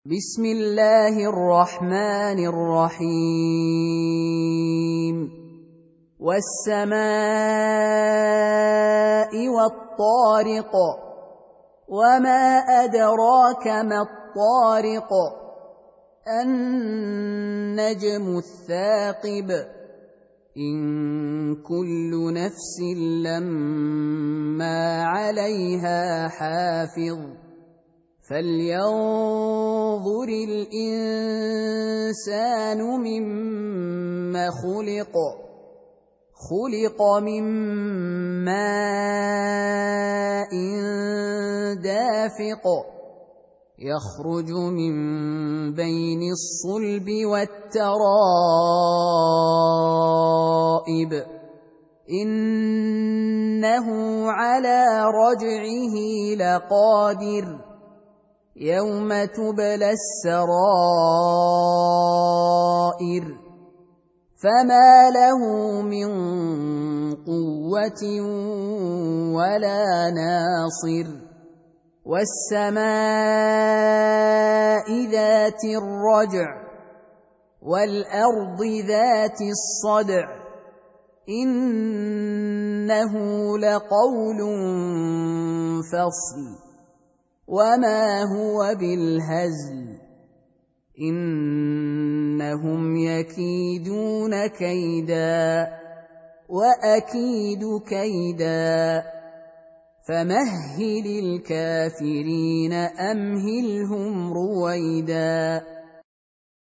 بسم الله الرحمن الرحيم والسماء والطارق وما أدراك ما الطارق النجم الثاقب إن كل نفس لما عليها حافظ فلينظر الإنسان مما خلق من ماء دافق يخرج من بين الصلب والترائب إنه على رجعه لقادر يوم تبلى السرائر فما له من قوة ولا ناصر والسماء ذات الرجع والأرض ذات الصدع إنه لقول فصل وما هو بالهزل إنهم يكيدون كيدا وأكيد كيدا فمهل الكافرين أمهلهم رويدا